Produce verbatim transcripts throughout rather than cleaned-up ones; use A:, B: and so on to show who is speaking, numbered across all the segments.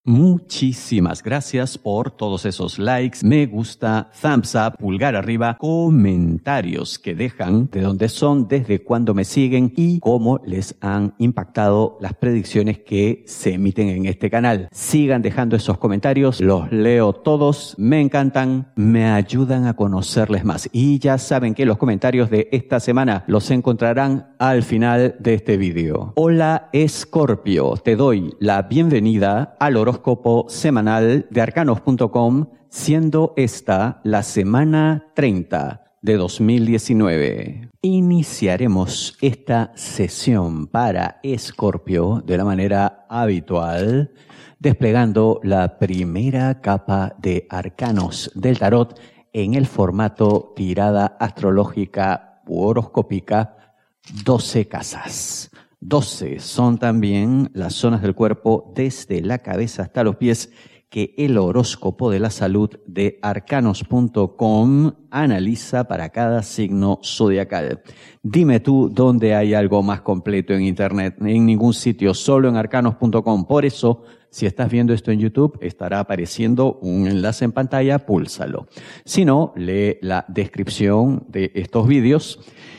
A: Muchísimas gracias por todos esos likes, me gusta, thumbs up, pulgar arriba, comentarios que dejan, de dónde son, desde cuándo me siguen y cómo les han impactado las predicciones que se emiten en este canal. Sigan dejando esos comentarios, los leo todos, me encantan, me ayudan a conocerles más. Y ya saben que los comentarios de esta semana los encontrarán al final de este vídeo. Hola Escorpio, te doy la bienvenida al horóscopo semanal de arcanos punto com, siendo esta la semana treinta de dos mil diecinueve. Iniciaremos esta sesión para Escorpio de la manera habitual, desplegando la primera capa de arcanos del tarot en el formato tirada astrológica u horoscópica doce casas. doce son también las zonas del cuerpo desde la cabeza hasta los pies que el horóscopo de la salud de arcanos punto com analiza para cada signo zodiacal. Dime tú dónde hay algo más completo en internet. En ningún sitio, solo en arcanos punto com. Por eso, si estás viendo esto en YouTube, estará apareciendo un enlace en pantalla, púlsalo. Si no, lee la descripción de estos vídeos.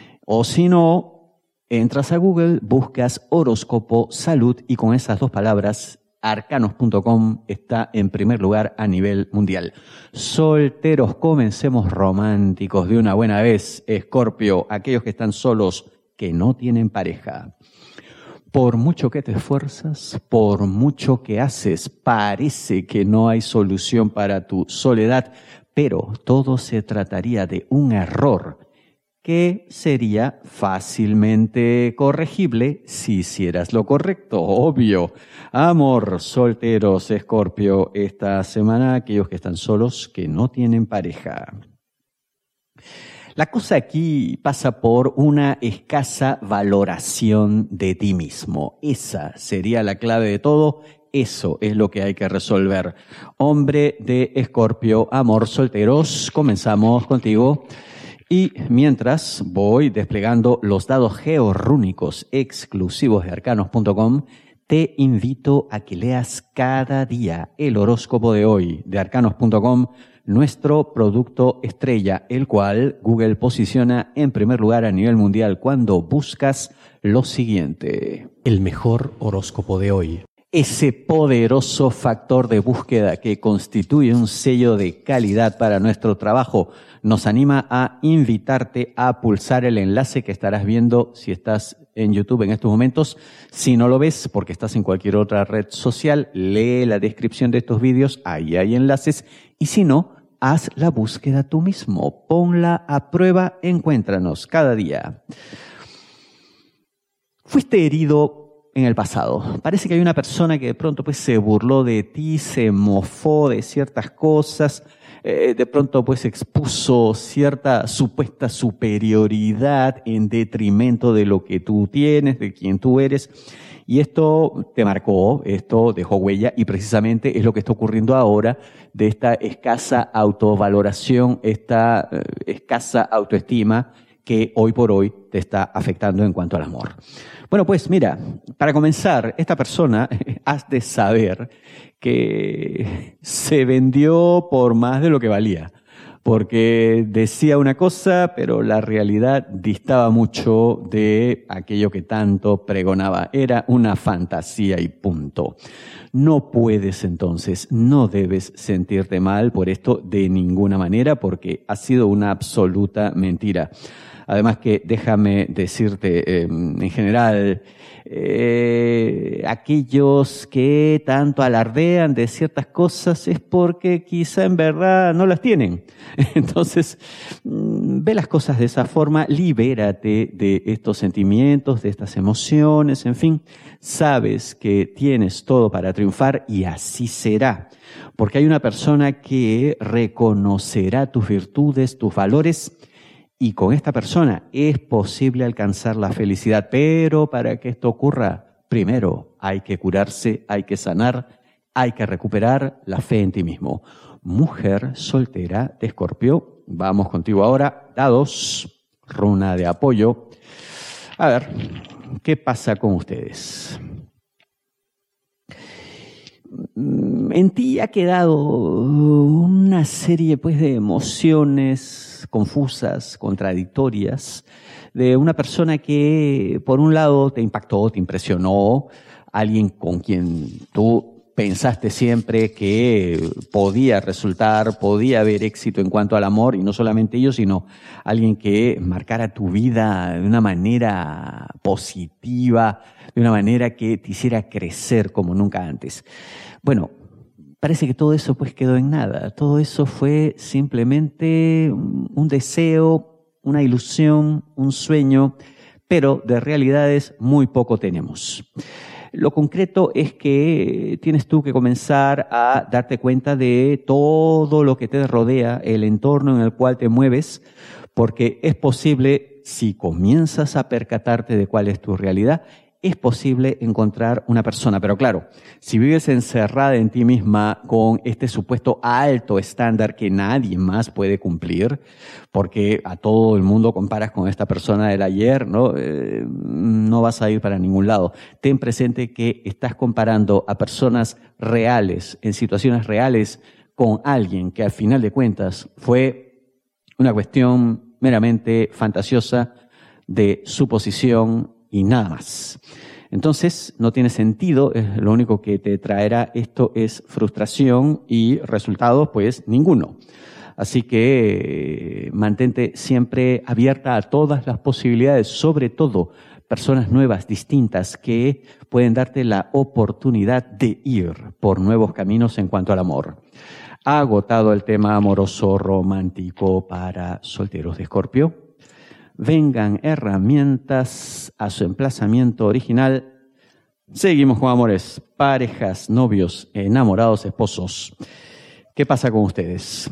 A: O si no, entras a Google, buscas horóscopo salud y con esas dos palabras, arcanos punto com está en primer lugar a nivel mundial. Solteros, comencemos románticos de una buena vez. Escorpio, aquellos que están solos, que no tienen pareja. Por mucho que te esfuerzas, por mucho que haces, parece que no hay solución para tu soledad, pero todo se trataría de un error que sería fácilmente corregible si hicieras lo correcto, obvio. Amor, solteros, Escorpio, esta semana aquellos que están solos, que no tienen pareja. La cosa aquí pasa por una escasa valoración de ti mismo. Esa sería la clave de todo. Eso es lo que hay que resolver. Hombre de Escorpio, amor, solteros, comenzamos contigo. Y mientras voy desplegando los dados georrúnicos exclusivos de arcanos punto com, te invito a que leas cada día el horóscopo de hoy de arcanos punto com, nuestro producto estrella, el cual Google posiciona en primer lugar a nivel mundial cuando buscas lo siguiente. El mejor horóscopo de hoy. Ese poderoso factor de búsqueda que constituye un sello de calidad para nuestro trabajo nos anima a invitarte a pulsar el enlace que estarás viendo si estás en YouTube en estos momentos. Si no lo ves porque estás en cualquier otra red social, lee la descripción de estos vídeos, ahí hay enlaces. Y si no, haz la búsqueda tú mismo, ponla a prueba, encuéntranos cada día. Fuiste herido en el pasado. Parece que hay una persona que de pronto pues se burló de ti, se mofó de ciertas cosas, eh, de pronto pues expuso cierta supuesta superioridad en detrimento de lo que tú tienes, de quien tú eres. Y esto te marcó, esto dejó huella y precisamente es lo que está ocurriendo ahora de esta escasa autovaloración, esta eh, escasa autoestima que hoy por hoy te está afectando en cuanto al amor. Bueno, pues mira, para comenzar, esta persona has de saber que se vendió por más de lo que valía, porque decía una cosa, pero la realidad distaba mucho de aquello que tanto pregonaba. Era una fantasía y punto. No puedes entonces, no debes sentirte mal por esto de ninguna manera, porque ha sido una absoluta mentira. Además que déjame decirte, eh, en general, eh, aquellos que tanto alardean de ciertas cosas es porque quizá en verdad no las tienen. Entonces, ve las cosas de esa forma, libérate de estos sentimientos, de estas emociones, en fin, sabes que tienes todo para triunfar y así será. Porque hay una persona que reconocerá tus virtudes, tus valores. Y con esta persona es posible alcanzar la felicidad, pero para que esto ocurra, primero hay que curarse, hay que sanar, hay que recuperar la fe en ti mismo. Mujer soltera de Escorpio, vamos contigo ahora, dados, runa de apoyo. A ver, ¿qué pasa con ustedes? en ti ha quedado una serie pues de emociones confusas, contradictorias, de una persona que por un lado te impactó, te impresionó, alguien con quien tú pensaste siempre que podía resultar, podía haber éxito en cuanto al amor, y no solamente ello, sino alguien que marcara tu vida de una manera positiva, de una manera que te hiciera crecer como nunca antes. Bueno, parece que todo eso pues quedó en nada. Todo eso fue simplemente un deseo, una ilusión, un sueño, pero de realidades muy poco tenemos. Lo concreto es que tienes tú que comenzar a darte cuenta de todo lo que te rodea, el entorno en el cual te mueves, porque es posible, si comienzas a percatarte de cuál es tu realidad, es posible encontrar una persona. Pero claro, si vives encerrada en ti misma con este supuesto alto estándar que nadie más puede cumplir, porque a todo el mundo comparas con esta persona del ayer, ¿no? Eh, no vas a ir para ningún lado. Ten presente que estás comparando a personas reales, en situaciones reales, con alguien que al final de cuentas fue una cuestión meramente fantasiosa de suposición y nada más. Entonces, no tiene sentido, lo único que te traerá esto es frustración y resultados, pues, ninguno. Así que eh, mantente siempre abierta a todas las posibilidades, sobre todo personas nuevas, distintas, que pueden darte la oportunidad de ir por nuevos caminos en cuanto al amor. Ha agotado el tema amoroso romántico para solteros de Escorpio. Vengan herramientas a su emplazamiento original. Seguimos con amores, parejas, novios, enamorados, esposos. ¿Qué pasa con ustedes?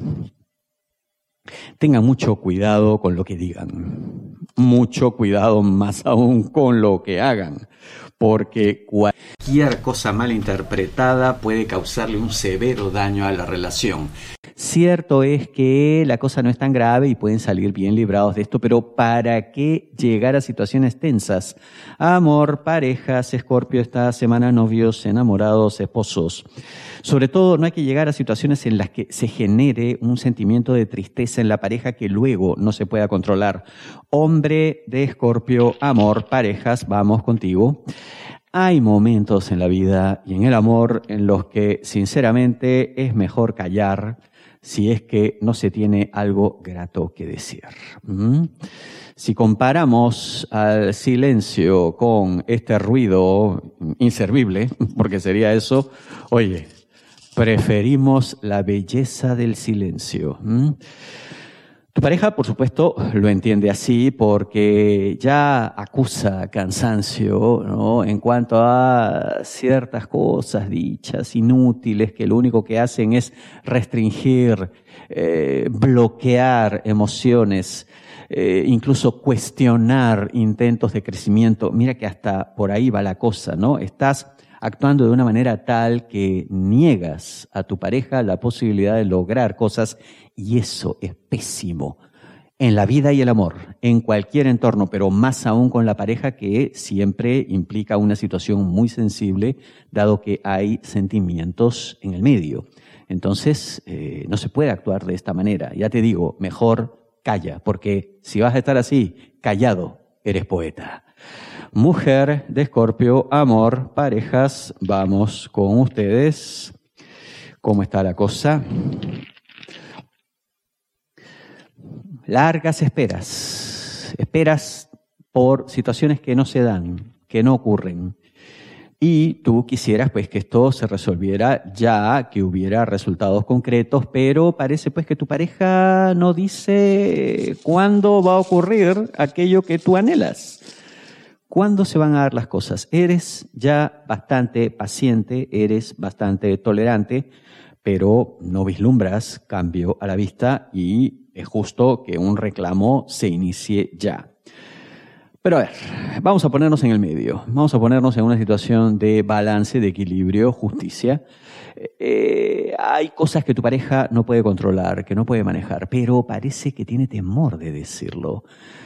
A: Tengan mucho cuidado con lo que digan, mucho cuidado más aún con lo que hagan, porque cualquier cosa mal interpretada puede causarle un severo daño a la relación. Cierto es que la cosa no es tan grave y pueden salir bien librados de esto, pero ¿para qué llegar a situaciones tensas? Amor, parejas, Escorpio, esta semana novios, enamorados, esposos. Sobre todo, no hay que llegar a situaciones en las que se genere un sentimiento de tristeza en la pareja que luego no se pueda controlar. Hombre de Escorpio, amor, parejas, vamos contigo. Hay momentos en la vida y en el amor en los que, sinceramente, es mejor callar si es que no se tiene algo grato que decir. ¿Mm? Si comparamos al silencio con este ruido inservible, porque sería eso, oye, preferimos la belleza del silencio. ¿Mm? Tu pareja, por supuesto, lo entiende así porque ya acusa cansancio, ¿no?, en cuanto a ciertas cosas dichas, inútiles, que lo único que hacen es restringir, eh, bloquear emociones, eh, incluso cuestionar intentos de crecimiento. Mira que hasta por ahí va la cosa, ¿no? Estás actuando de una manera tal que niegas a tu pareja la posibilidad de lograr cosas, y eso es pésimo en la vida y el amor, en cualquier entorno, pero más aún con la pareja, que siempre implica una situación muy sensible, dado que hay sentimientos en el medio. Entonces, eh, no se puede actuar de esta manera. Ya te digo, mejor calla, porque si vas a estar así, callado, eres poeta. Mujer de Escorpio, amor, parejas, vamos con ustedes. ¿Cómo está la cosa? Largas esperas, esperas por situaciones que no se dan, que no ocurren. Y tú quisieras pues que esto se resolviera ya, que hubiera resultados concretos, pero parece pues que tu pareja no dice cuándo va a ocurrir aquello que tú anhelas. ¿Cuándo se van a dar las cosas? Eres ya bastante paciente, eres bastante tolerante, pero no vislumbras cambio a la vista y es justo que un reclamo se inicie ya. Pero a ver, vamos a ponernos en el medio, vamos a ponernos en una situación de balance, de equilibrio, justicia. Eh, hay cosas que tu pareja no puede controlar, que no puede manejar, pero parece que tiene temor de decirlo.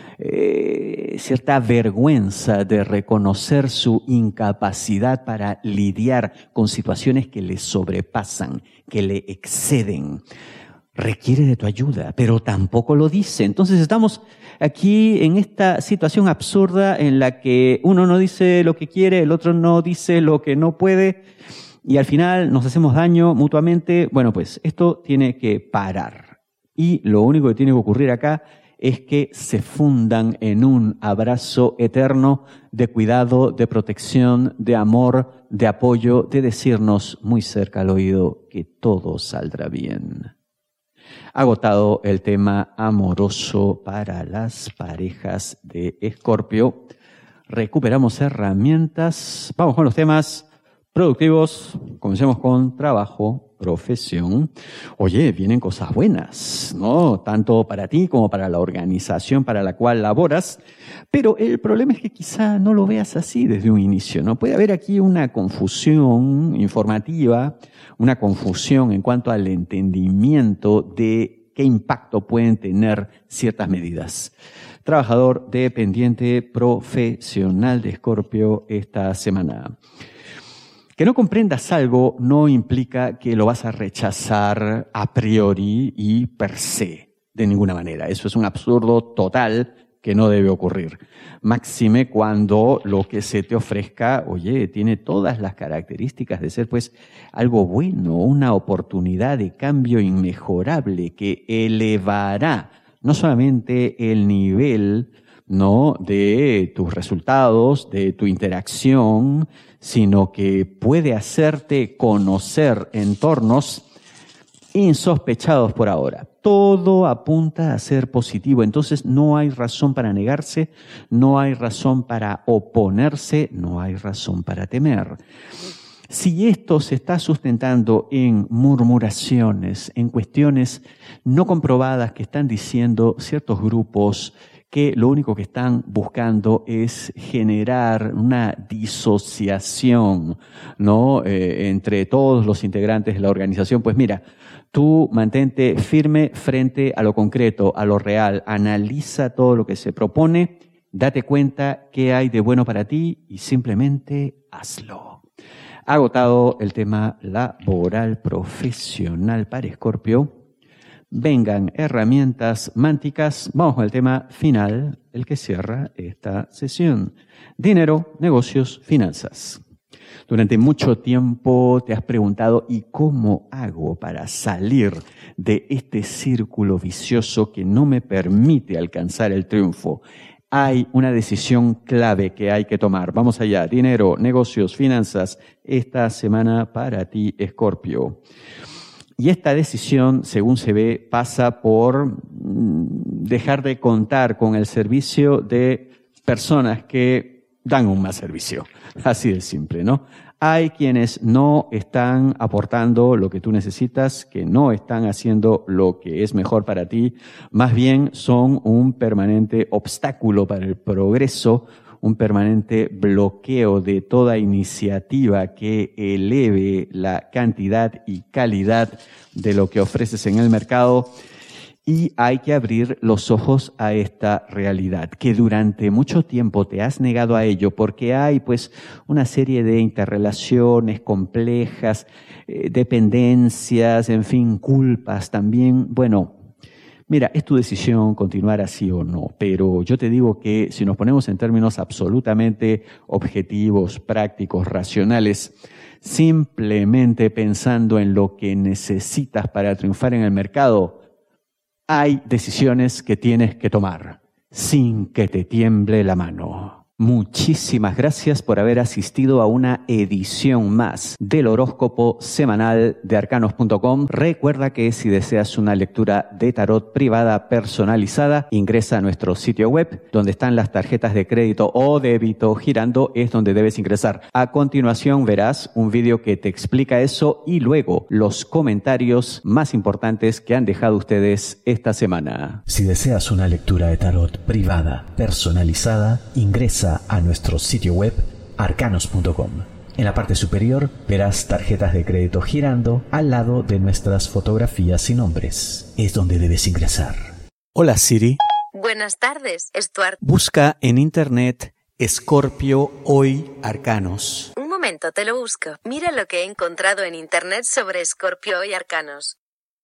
A: Eh, cierta vergüenza de reconocer su incapacidad para lidiar con situaciones que le sobrepasan, que le exceden. Requiere de tu ayuda, pero tampoco lo dice. Entonces estamos aquí en esta situación absurda en la que uno no dice lo que quiere, el otro no dice lo que no puede y al final nos hacemos daño mutuamente. Bueno, pues esto tiene que parar y lo único que tiene que ocurrir acá es que se fundan en un abrazo eterno de cuidado, de protección, de amor, de apoyo, de decirnos muy cerca al oído que todo saldrá bien. Agotado el tema amoroso para las parejas de Escorpio, recuperamos herramientas. Vamos con los temas productivos. Comencemos con trabajo, profesión. Oye, vienen cosas buenas, ¿no? Tanto para ti como para la organización para la cual laboras. Pero el problema es que quizá no lo veas así desde un inicio, ¿no? Puede haber aquí una confusión informativa, una confusión en cuanto al entendimiento de qué impacto pueden tener ciertas medidas. Trabajador dependiente profesional de Escorpio esta semana. Que no comprendas algo no implica que lo vas a rechazar a priori y per se, de ninguna manera. Eso es un absurdo total que no debe ocurrir. Máxime cuando lo que se te ofrezca, oye, tiene todas las características de ser pues algo bueno, una oportunidad de cambio inmejorable que elevará no solamente el nivel, ¿no?, de tus resultados, de tu interacción, sino que puede hacerte conocer entornos insospechados por ahora. Todo apunta a ser positivo, entonces no hay razón para negarse, no hay razón para oponerse, no hay razón para temer. Si esto se está sustentando en murmuraciones, en cuestiones no comprobadas que están diciendo ciertos grupos que lo único que están buscando es generar una disociación, ¿no?, eh, entre todos los integrantes de la organización, pues mira, tú mantente firme frente a lo concreto, a lo real, analiza todo lo que se propone, date cuenta qué hay de bueno para ti y simplemente hazlo. Agotado el tema laboral profesional para Escorpio. Vengan herramientas mánticas. Vamos con el tema final, el que cierra esta sesión. Dinero, negocios, finanzas. Durante mucho tiempo te has preguntado, ¿y cómo hago para salir de este círculo vicioso que no me permite alcanzar el triunfo? Hay una decisión clave que hay que tomar. Vamos allá. Dinero, negocios, finanzas. Esta semana para ti, Escorpio. Y esta decisión, según se ve, pasa por dejar de contar con el servicio de personas que dan un más servicio. Así de simple, ¿no? Hay quienes no están aportando lo que tú necesitas, que no están haciendo lo que es mejor para ti, más bien son un permanente obstáculo para el progreso, un permanente bloqueo de toda iniciativa que eleve la cantidad y calidad de lo que ofreces en el mercado. Y hay que abrir los ojos a esta realidad, que durante mucho tiempo te has negado a ello porque hay pues una serie de interrelaciones complejas, eh, dependencias, en fin, culpas también. Bueno, mira, es tu decisión continuar así o no, pero yo te digo que si nos ponemos en términos absolutamente objetivos, prácticos, racionales, simplemente pensando en lo que necesitas para triunfar en el mercado, hay decisiones que tienes que tomar sin que te tiemble la mano. Muchísimas gracias por haber asistido a una edición más del horóscopo semanal de arcanos punto com. Recuerda que si deseas una lectura de tarot privada personalizada, ingresa a nuestro sitio web, donde están las tarjetas de crédito o débito girando, es donde debes ingresar. A continuación verás un vídeo que te explica eso y luego los comentarios más importantes que han dejado ustedes esta semana.
B: Si deseas una lectura de tarot privada personalizada, ingresa a nuestro sitio web arcanos punto com. En la parte superior verás tarjetas de crédito girando al lado de nuestras fotografías y nombres. Es donde debes ingresar.
A: Hola Siri.
C: Buenas tardes, Stuart.
A: Busca en internet Escorpio Hoy Arcanos.
C: Un momento, te lo busco. Mira lo que he encontrado en internet sobre Escorpio Hoy Arcanos.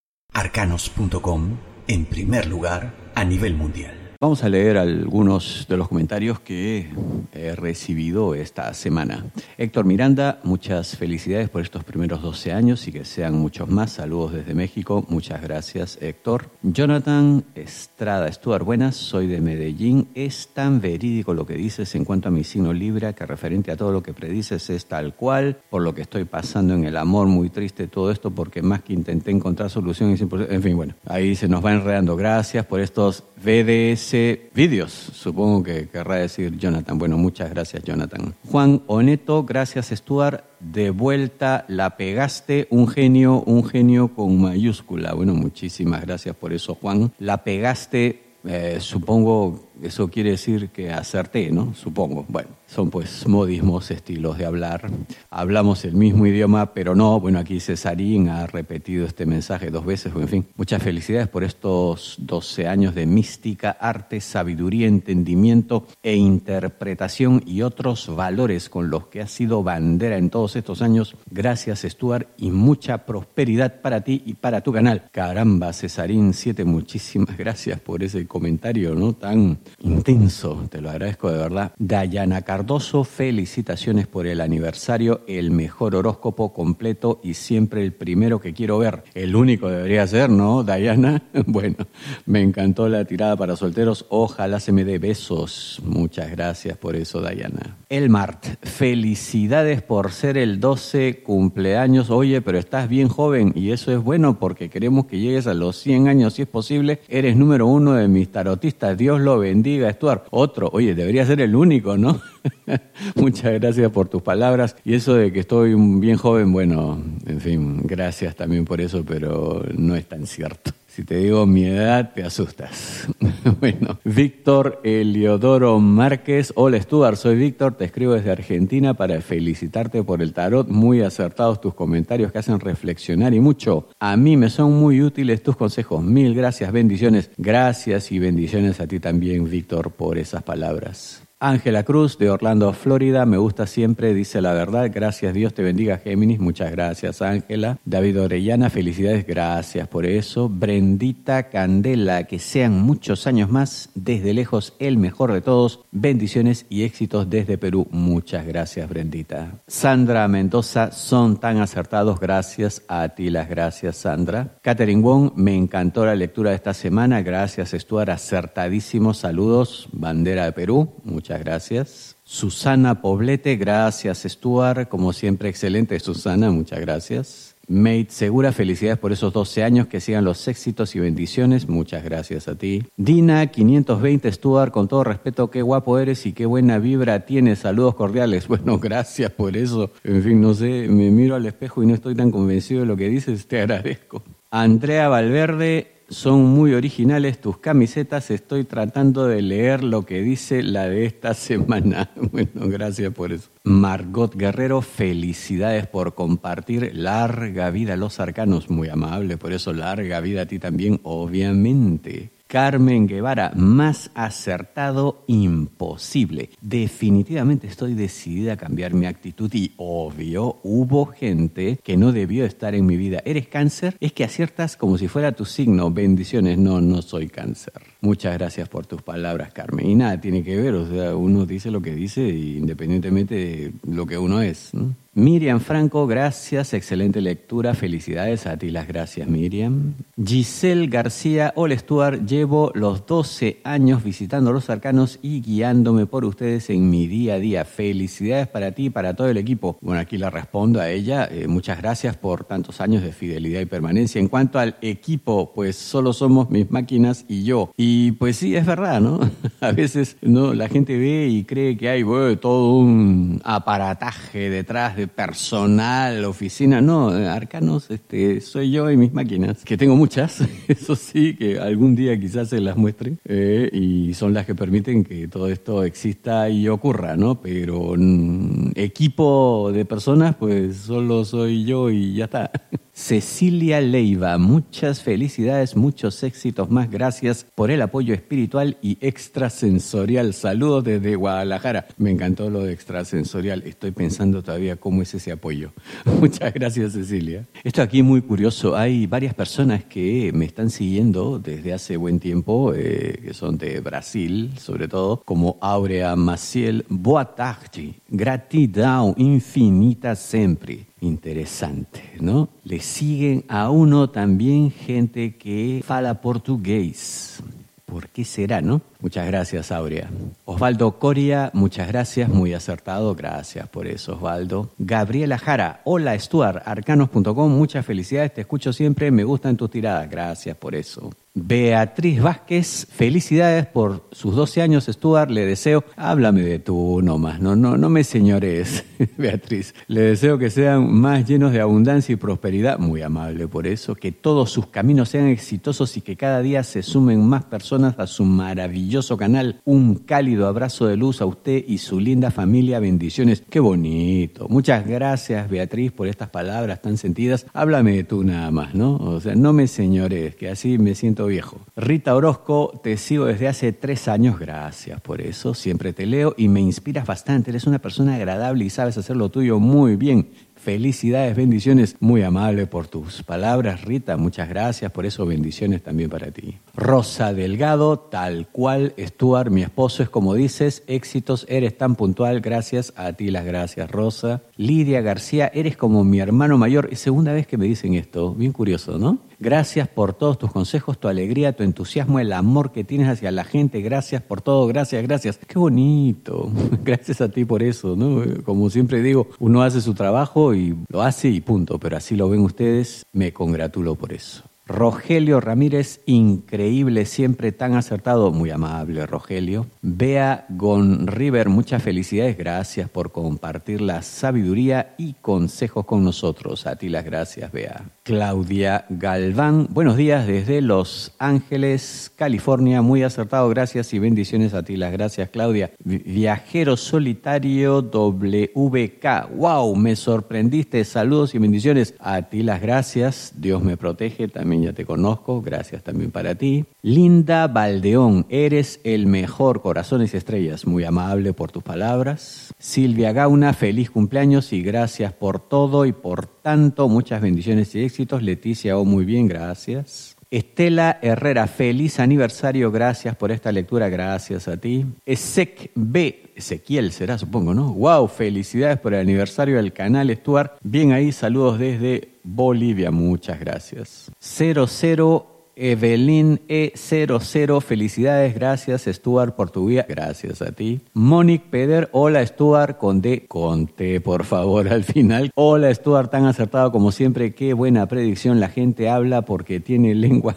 B: arcanos punto com, en primer lugar a nivel mundial.
A: Vamos a leer algunos de los comentarios que he recibido esta semana. Héctor Miranda, muchas felicidades por estos primeros doce años y que sean muchos más. Saludos desde México. Muchas gracias, Héctor. Jonathan Estrada, Stuart, buenas. Soy de Medellín. Es tan verídico lo que dices en cuanto a mi signo Libra, que referente a todo lo que predices es tal cual, por lo que estoy pasando en el amor, muy triste todo esto, porque más que intenté encontrar soluciones, en fin, bueno, ahí se nos va enredando. Gracias por estos V D S vídeos, supongo que querrá decir Jonathan. Bueno, muchas gracias, Jonathan. Juan Oneto, gracias, Stuart. De vuelta, la pegaste, un genio, un genio con mayúscula. Bueno, muchísimas gracias por eso, Juan. La pegaste, eh, supongo, eso quiere decir que acerté, ¿no? Supongo. Bueno, son pues modismos, estilos de hablar. Hablamos el mismo idioma, pero no. Bueno, aquí Cesarín ha repetido este mensaje dos veces. En fin, muchas felicidades por estos doce años de mística, arte, sabiduría, entendimiento e interpretación y otros valores con los que has sido bandera en todos estos años. Gracias, Stuart, y mucha prosperidad para ti y para tu canal. Caramba, Cesarín siete, muchísimas gracias por ese comentario, ¿no? Tan intenso, te lo agradezco de verdad. Dayana Cardoso, felicitaciones por el aniversario, el mejor horóscopo completo y siempre el primero que quiero ver. El único debería ser, ¿no, Dayana? Bueno, me encantó la tirada para solteros, ojalá se me dé besos. Muchas gracias por eso, Dayana. Elmart, felicidades por ser el doce cumpleaños. Oye, pero estás bien joven y eso es bueno porque queremos que llegues a los cien años si es posible. Eres número uno de mis tarotistas, Dios lo bendiga, Stuart. Otro, oye, debería ser el único, ¿no? Muchas gracias por tus palabras. Y eso de que estoy bien joven, bueno, en fin, gracias también por eso, pero no es tan cierto. Si te digo mi edad, te asustas. Bueno, Víctor Eliodoro Márquez. Hola, Stuart, soy Víctor, te escribo desde Argentina para felicitarte por el tarot. Muy acertados tus comentarios que hacen reflexionar y mucho. A mí me son muy útiles tus consejos. Mil gracias, bendiciones. Gracias y bendiciones a ti también, Víctor, por esas palabras. Ángela Cruz, de Orlando, Florida, me gusta siempre, dice la verdad, gracias, Dios te bendiga, Géminis, muchas gracias, Ángela. David Orellana, felicidades, gracias por eso. Brendita Candela, que sean muchos años más, desde lejos, el mejor de todos, bendiciones y éxitos desde Perú, muchas gracias, Brendita. Sandra Mendoza, son tan acertados, gracias a ti, las gracias, Sandra. Catherine Wong, me encantó la lectura de esta semana, gracias, Stuart, acertadísimos, saludos, bandera de Perú, muchas Muchas gracias. Susana Poblete, gracias, Stuart. Como siempre, excelente, Susana, muchas gracias. Mate Segura, felicidades por esos doce años, que sigan los éxitos y bendiciones, muchas gracias a ti. Dina quinientos veinte, Stuart, con todo respeto, qué guapo eres y qué buena vibra tienes, saludos cordiales. Bueno, gracias por eso. En fin, no sé, me miro al espejo y no estoy tan convencido de lo que dices, te agradezco. Andrea Valverde, son muy originales tus camisetas, estoy tratando de leer lo que dice la de esta semana. Bueno, gracias por eso. Margot Guerrero, felicidades por compartir, larga vida a los arcanos, muy amable, por eso larga vida a ti también, obviamente. Carmen Guevara, más acertado imposible. Definitivamente estoy decidida a cambiar mi actitud y obvio, hubo gente que no debió estar en mi vida. ¿Eres cáncer? Es que aciertas como si fuera tu signo. Bendiciones. No, no soy cáncer. Muchas gracias por tus palabras, Carmen. Y nada, tiene que ver, o sea, uno dice lo que dice independientemente de lo que uno es, ¿no? Miriam Franco, gracias, excelente lectura, felicidades, a ti las gracias, Miriam. Giselle García, hola Stuart, llevo los doce años visitando los arcanos y guiándome por ustedes en mi día a día. Felicidades para ti y para todo el equipo. Bueno, aquí le respondo a ella, eh, muchas gracias por tantos años de fidelidad y permanencia. En cuanto al equipo, pues solo somos mis máquinas y yo. Y pues sí, es verdad, ¿no? A veces no, la gente ve y cree que hay bueno, todo un aparataje detrás de personal, oficina. No, arcanos este, soy yo y mis máquinas, que tengo muchas, eso sí, que algún día quizás se las muestre, eh, y son las que permiten que todo esto exista y ocurra, ¿no? Pero mm, equipo de personas, pues solo soy yo y ya está. Cecilia Leiva, muchas felicidades, muchos éxitos más, gracias por el apoyo espiritual y extrasensorial. Saludos desde Guadalajara. Me encantó lo de extrasensorial, estoy pensando todavía cómo es ese apoyo. Muchas gracias, Cecilia. Esto aquí muy curioso, hay varias personas que me están siguiendo desde hace buen tiempo, eh, que son de Brasil, sobre todo, como Áurea Maciel. Boa tarde, gratidão infinita sempre. Interesante, ¿no? Le siguen a uno también gente que fala portugués. ¿Por qué será, no? Muchas gracias, Aurea. Osvaldo Coria, muchas gracias, muy acertado, gracias por eso, Osvaldo. Gabriela Jara, hola Stuart, arcanos punto com, muchas felicidades, te escucho siempre, me gustan tus tiradas, gracias por eso. Beatriz Vázquez, felicidades por sus doce años, Stuart, le deseo, háblame de tú nomás, no, no, no me señores, Beatriz, le deseo que sean más llenos de abundancia y prosperidad, muy amable por eso, que todos sus caminos sean exitosos y que cada día se sumen más personas a su maravilloso canal. Un cálido abrazo de luz a usted y su linda familia, bendiciones, qué bonito, muchas gracias Beatriz por estas palabras tan sentidas, háblame de tú nada más, ¿no? O sea, no me señores, que así me siento viejo. Rita Orozco, te sigo desde hace tres años, gracias por eso, siempre te leo y me inspiras bastante, eres una persona agradable y sabes hacer lo tuyo muy bien. Felicidades, bendiciones, muy amable por tus palabras, Rita, muchas gracias, por eso bendiciones también para ti. Rosa Delgado, tal cual, Stuart, mi esposo es como dices, éxitos, eres tan puntual, gracias, a ti las gracias, Rosa. Lidia García, eres como mi hermano mayor, es segunda vez que me dicen esto, bien curioso, ¿no? Gracias por todos tus consejos, tu alegría, tu entusiasmo, el amor que tienes hacia la gente, gracias por todo, gracias, gracias. Qué bonito, gracias a ti por eso, ¿no? Como siempre digo, uno hace su trabajo y lo hace y punto, pero así lo ven ustedes, me congratulo por eso. Rogelio Ramírez, increíble, siempre tan acertado, muy amable Rogelio. Bea Gonriver, muchas felicidades, gracias por compartir la sabiduría y consejos con nosotros. A ti las gracias, Bea. Claudia Galván, buenos días desde Los Ángeles, California, muy acertado, gracias y bendiciones a ti las gracias, Claudia. Viajero Solitario W K, wow, me sorprendiste, saludos y bendiciones, a ti las gracias, Dios me protege, también ya te conozco, gracias también para ti. Linda Valdeón, eres el mejor, corazones y estrellas, muy amable por tus palabras. Silvia Gauna, feliz cumpleaños y gracias por todo y por tanto, muchas bendiciones y éxitos. Leticia, oh, muy bien, gracias. Estela Herrera, feliz aniversario, gracias por esta lectura, gracias a ti. Ezek B, Ezequiel será, supongo, ¿no? Wow, felicidades por el aniversario del canal, Stuart. Bien ahí, saludos desde Bolivia, muchas gracias. cero cero Evelyn E cero cero, felicidades, gracias Stuart por tu vida, gracias a ti. Monique Peder, hola Stuart, con D, con T por favor al final. Hola Stuart, tan acertado como siempre, qué buena predicción, la gente habla porque tiene lengua.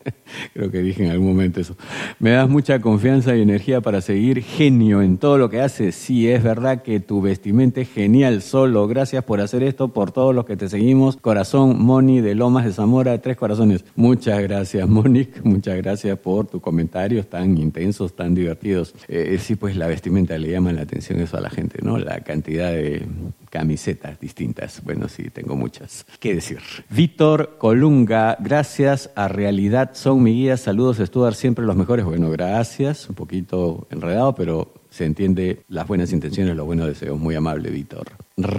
A: Creo que dije en algún momento eso. Me das mucha confianza y energía para seguir, genio en todo lo que haces. Sí, es verdad que tu vestimenta es genial, solo. Gracias por hacer esto, por todos los que te seguimos. Corazón, Moni de Lomas de Zamora, de Tres Corazones. Muchas gracias, Monique. Muchas gracias por tus comentarios tan intensos, tan divertidos. Eh, sí, pues la vestimenta le llama la atención eso a la gente, ¿no? La cantidad de camisetas distintas. Bueno, sí, tengo muchas. ¿Qué decir? Víctor Colunga, gracias a Realidad Son mi guía. Saludos, Stuart, siempre los mejores. Bueno, gracias. Un poquito enredado, pero se entiende las buenas intenciones, los buenos deseos. Muy amable, Víctor.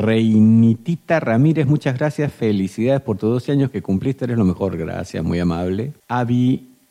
A: Reinitita Ramírez, muchas gracias. Felicidades por tus doce años que cumpliste. Eres lo mejor. Gracias, muy amable. Avi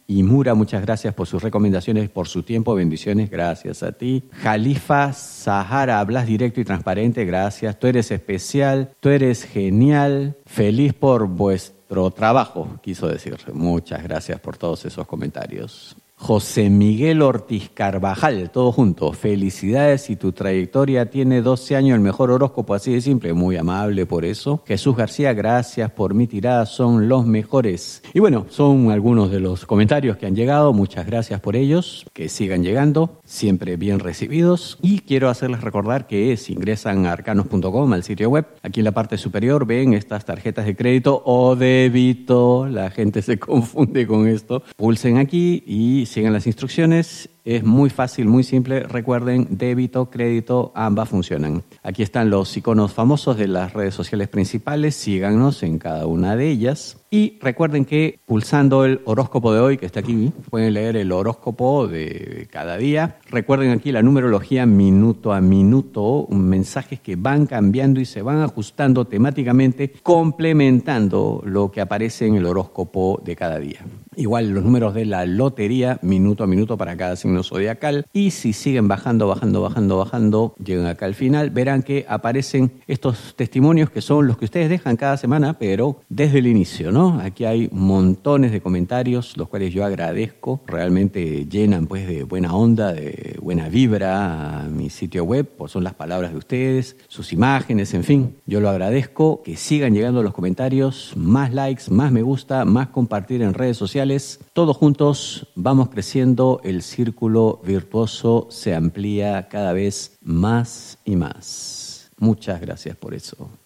A: Imura, muchas gracias por sus recomendaciones, por su tiempo, bendiciones, gracias a ti. Jalifa Sahara, hablas directo y transparente, gracias. Tú eres especial, tú eres genial, feliz por vuestro trabajo, quiso decir. Muchas gracias por todos esos comentarios. José Miguel Ortiz Carvajal, todo junto. Felicidades y tu trayectoria tiene doce años, el mejor horóscopo, así de simple, muy amable por eso. Jesús García, gracias por mi tirada, son los mejores. Y bueno, son algunos de los comentarios que han llegado, muchas gracias por ellos, que sigan llegando, siempre bien recibidos. Y quiero hacerles recordar que si ingresan a arcanos punto com, al sitio web, aquí en la parte superior ven estas tarjetas de crédito o débito, la gente se confunde con esto. Pulsen aquí y sigan las instrucciones, es muy fácil, muy simple. Recuerden, débito, crédito, ambas funcionan. Aquí están los iconos famosos de las redes sociales principales, síganos en cada una de ellas. Y recuerden que pulsando el horóscopo de hoy, que está aquí, pueden leer el horóscopo de cada día. Recuerden aquí la numerología minuto a minuto, mensajes que van cambiando y se van ajustando temáticamente, complementando lo que aparece en el horóscopo de cada día. Igual los números de la lotería, minuto a minuto para cada signo zodiacal. Y si siguen bajando, bajando, bajando, bajando, llegan acá al final, verán que aparecen estos testimonios que son los que ustedes dejan cada semana, pero desde el inicio, ¿no? Aquí hay montones de comentarios, los cuales yo agradezco. Realmente llenan pues de buena onda, de buena vibra a mi sitio web, pues son las palabras de ustedes, sus imágenes, en fin. Yo lo agradezco, que sigan llegando los comentarios, más likes, más me gusta, más compartir en redes sociales. Todos juntos vamos creciendo, el círculo virtuoso se amplía cada vez más y más. Muchas gracias por eso.